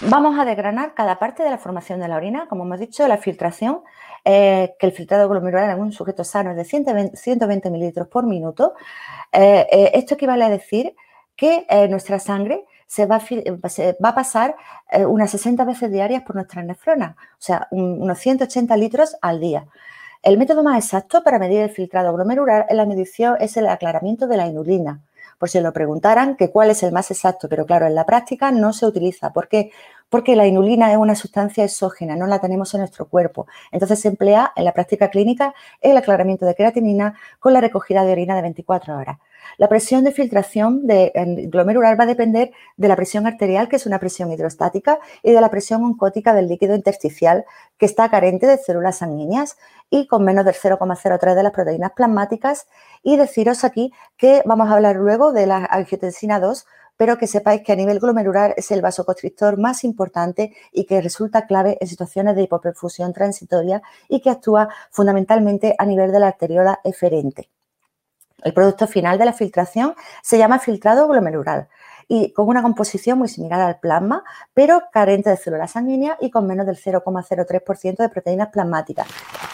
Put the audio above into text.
Vamos a desgranar cada parte de la formación de la orina. Como hemos dicho, la filtración, que el filtrado glomerular en un sujeto sano es de 120 mililitros por minuto. Esto equivale a decir que nuestra sangre se va a pasar unas 60 veces diarias por nuestras nefronas, o sea, unos 180 litros al día. El método más exacto para medir el filtrado glomerular en la medición es el aclaramiento de la inulina. Por si lo preguntaran, que cuál es el más exacto, pero claro, en la práctica no se utiliza. ¿Por qué? Porque la inulina es una sustancia exógena, no la tenemos en nuestro cuerpo. Entonces se emplea en la práctica clínica el aclaramiento de creatinina con la recogida de orina de 24 horas. La presión de filtración glomerular va a depender de la presión arterial, que es una presión hidrostática, y de la presión oncótica del líquido intersticial, que está carente de células sanguíneas y con menos del 0,03 de las proteínas plasmáticas. Y deciros aquí que vamos a hablar luego de la angiotensina 2, pero que sepáis que a nivel glomerular es el vasoconstrictor más importante y que resulta clave en situaciones de hipoperfusión transitoria y que actúa fundamentalmente a nivel de la arteriola eferente. El producto final de la filtración se llama filtrado glomerular y con una composición muy similar al plasma, pero carente de células sanguíneas y con menos del 0,03% de proteínas plasmáticas.